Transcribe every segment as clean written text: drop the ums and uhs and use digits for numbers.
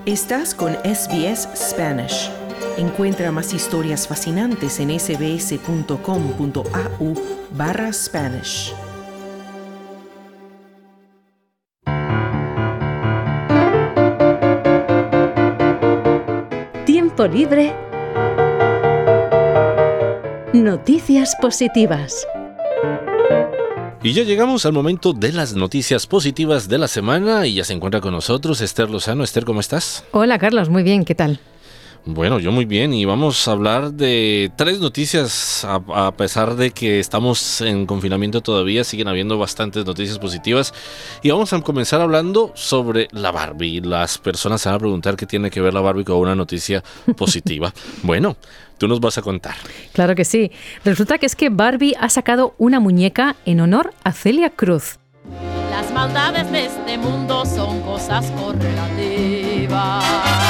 Estás con SBS Spanish. Encuentra más historias fascinantes en sbs.com.au/Spanish. Tiempo libre. Noticias positivas. Y ya llegamos al momento de las noticias positivas de la semana y ya se encuentra con nosotros Esther Lozano. Esther, ¿cómo estás? Hola Carlos, muy bien, ¿qué tal? Bueno, yo muy bien y vamos a hablar de 3 noticias. A pesar de que estamos en confinamiento todavía, siguen habiendo bastantes noticias positivas y vamos a comenzar hablando sobre la Barbie. Las personas se van a preguntar qué tiene que ver la Barbie con una noticia positiva. Bueno, tú nos vas a contar. Claro que sí. Resulta que es que Barbie ha sacado una muñeca en honor a Celia Cruz. Las maldades de este mundo son cosas correlativas.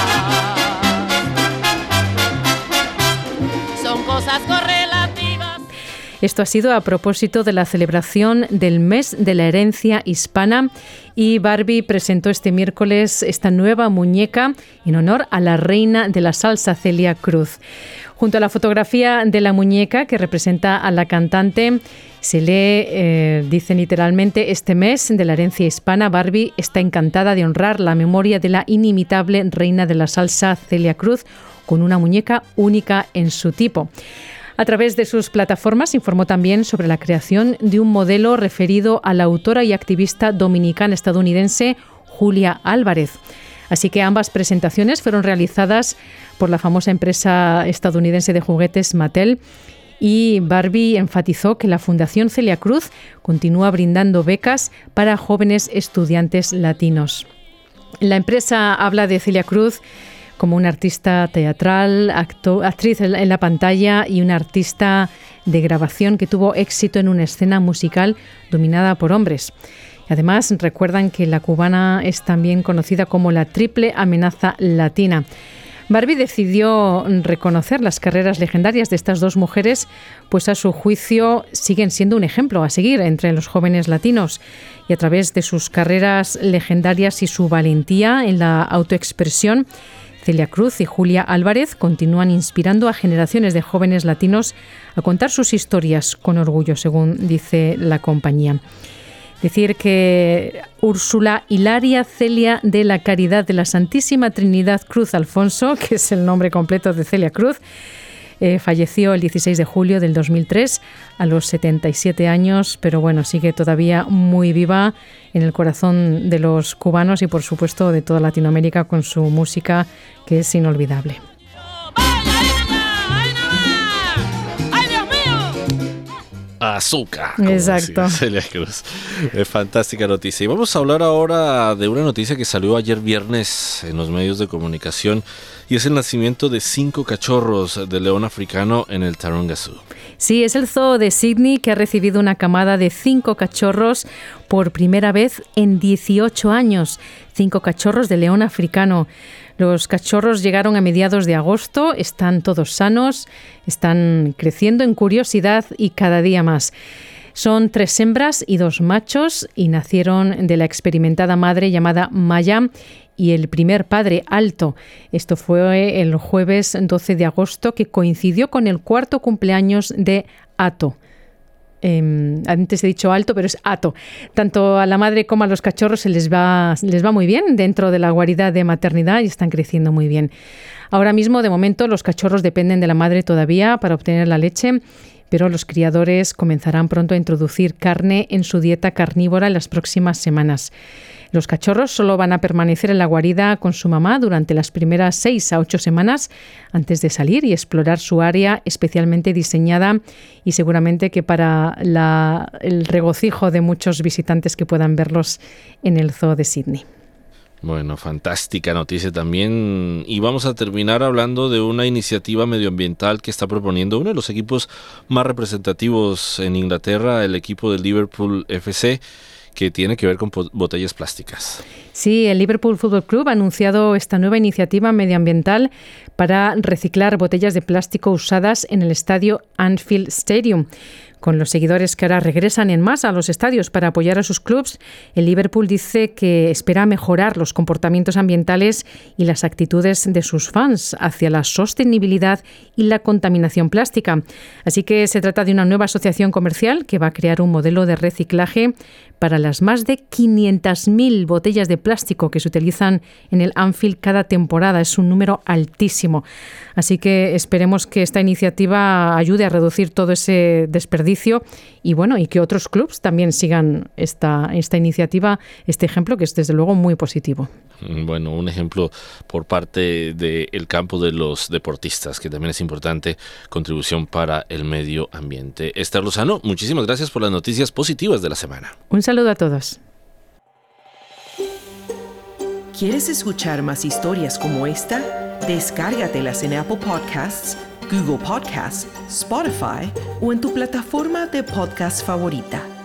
Son cosas correlativas. Esto ha sido a propósito de la celebración del Mes de la Herencia Hispana y Barbie presentó este miércoles esta nueva muñeca en honor a la reina de la salsa Celia Cruz. Junto a la fotografía de la muñeca que representa a la cantante, se lee, dice literalmente, este mes de la herencia hispana, Barbie está encantada de honrar la memoria de la inimitable reina de la salsa Celia Cruz con una muñeca única en su tipo. A través de sus plataformas informó también sobre la creación de un modelo referido a la autora y activista dominicana-estadounidense Julia Álvarez. Así que ambas presentaciones fueron realizadas por la famosa empresa estadounidense de juguetes Mattel y Barbie enfatizó que la Fundación Celia Cruz continúa brindando becas para jóvenes estudiantes latinos. La empresa habla de Celia Cruz como una artista teatral, actriz en la pantalla y una artista de grabación que tuvo éxito en una escena musical dominada por hombres. Además, recuerdan que la cubana es también conocida como la triple amenaza latina. Barbie decidió reconocer las carreras legendarias de estas dos mujeres, pues a su juicio siguen siendo un ejemplo a seguir entre los jóvenes latinos. Y a través de sus carreras legendarias y su valentía en la autoexpresión, Celia Cruz y Julia Álvarez continúan inspirando a generaciones de jóvenes latinos a contar sus historias con orgullo, según dice la compañía. Decir que Úrsula Hilaria Celia de la Caridad de la Santísima Trinidad Cruz Alfonso, que es el nombre completo de Celia Cruz, falleció el 16 de julio del 2003 a los 77 años, pero bueno, sigue todavía muy viva en el corazón de los cubanos y por supuesto de toda Latinoamérica con su música que es inolvidable. Azúcar. Exacto. Celia Cruz. Fantástica noticia. Y vamos a hablar ahora de una noticia que salió ayer viernes en los medios de comunicación y es el nacimiento de 5 cachorros de león africano en el Taronga Zoo. Sí, es el zoo de Sydney que ha recibido una camada de 5 cachorros por primera vez en 18 años. 5 cachorros de león africano. Los cachorros llegaron a mediados de agosto, están todos sanos, están creciendo en curiosidad y cada día más. Son 3 hembras y 2 machos y nacieron de la experimentada madre llamada Maya y el primer padre Alto. Esto fue el jueves 12 de agosto que coincidió con el 4º cumpleaños de Ato. Antes he dicho Alto, pero es Ato. Tanto a la madre como a los cachorros les va muy bien dentro de la guarida de maternidad y están creciendo muy bien. Ahora mismo, de momento, los cachorros dependen de la madre todavía para obtener la leche, pero los criadores comenzarán pronto a introducir carne en su dieta carnívora en las próximas semanas. Los cachorros solo van a permanecer en la guarida con su mamá durante las primeras 6 a 8 semanas antes de salir y explorar su área especialmente diseñada y seguramente que para el regocijo de muchos visitantes que puedan verlos en el zoo de Sydney. Bueno, fantástica noticia también. Y vamos a terminar hablando de una iniciativa medioambiental que está proponiendo uno de los equipos más representativos en Inglaterra, el equipo del Liverpool FC, que tiene que ver con botellas plásticas. Sí, el Liverpool Football Club ha anunciado esta nueva iniciativa medioambiental para reciclar botellas de plástico usadas en el estadio Anfield Stadium. Con los seguidores que ahora regresan en masa a los estadios para apoyar a sus clubes, el Liverpool dice que espera mejorar los comportamientos ambientales y las actitudes de sus fans hacia la sostenibilidad y la contaminación plástica. Así que se trata de una nueva asociación comercial que va a crear un modelo de reciclaje para las más de 500.000 botellas de plástico que se utilizan en el Anfield cada temporada. Es un número altísimo. Así que esperemos que esta iniciativa ayude a reducir todo ese desperdicio y que otros clubes también sigan esta iniciativa, este ejemplo que es desde luego muy positivo. Bueno, un ejemplo por parte del campo de los deportistas, que también es importante, contribución para el medio ambiente. Esther Lozano, muchísimas gracias por las noticias positivas de la semana. Un saludo a todos. ¿Quieres escuchar más historias como esta? Descárgatelas en Apple Podcasts, Google Podcasts, Spotify o en tu plataforma de podcast favorita.